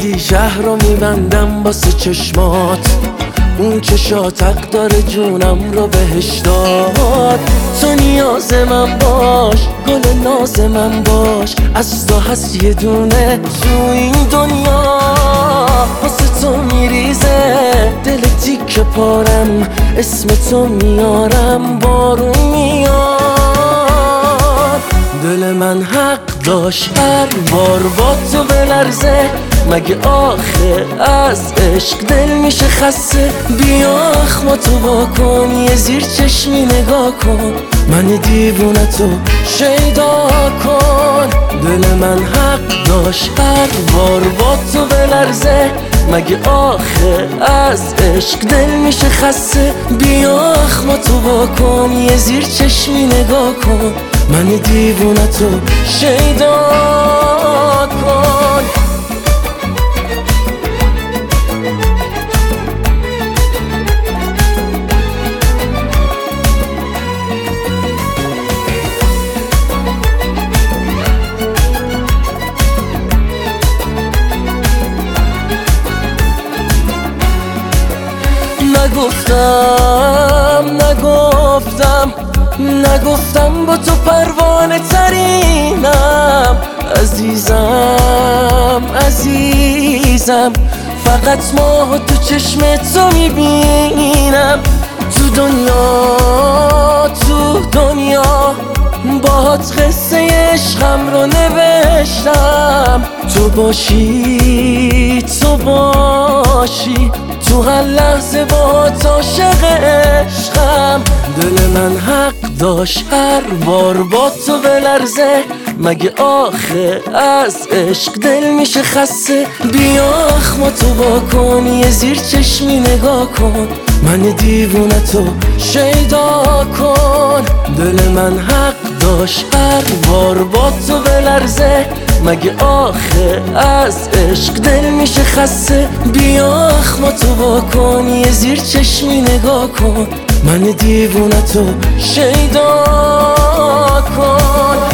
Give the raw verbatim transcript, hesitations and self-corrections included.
دیدی شهر رو میبندم واسه چشمات، اون چشات حق داره جونم رو بهش داد. تو نیاز من باش، گل ناز من باش، از تو هست یه دونه تو این دنیا. واسه تو میریزه دل تیکه پارم، اسم تو میارم بارون میاد. دل من حق داشت هر بار با تو بلرزه، مگه آخه از عشق دل میشه خسته؟ بیا اخماتو واکن، یه زیر چشمی نگاه کن، من دیوونه تو شیدا کن. دل من حق داشت هر بار با تو بلرزه، مگه آخه از عشق دل میشه خسته؟ بیا اخماتو واکن، یه زیر چشمی نگاه کن، من دیوونه تو شیدا کن. نگفتم نگفتم نگفتم با تو پروانه ترینم، عزیزم عزیزم، فقط ماه تو چشم تو میبینم. تو دنیا تو دنیا باهات قصه عشقم رو نوشتم، تو باشی تو باشی تو هر لحظه باهات عاشق عشقم. دل من حق داشت هر بار با تو بلرزه، مگه آخه از عشق دل میشه خسته؟ بیا اخماتو واکن، یه زیر چشمی نگاه کن، من دیوونه تو شیدا کن. دل من حق داشت هر بار با تو بلرزه، مگه آخه از عشق دل میشه خسته؟ بیا اخماتو واکن، یه زیر چشمی نگاه کن، من دیوونه تو شیدا کن.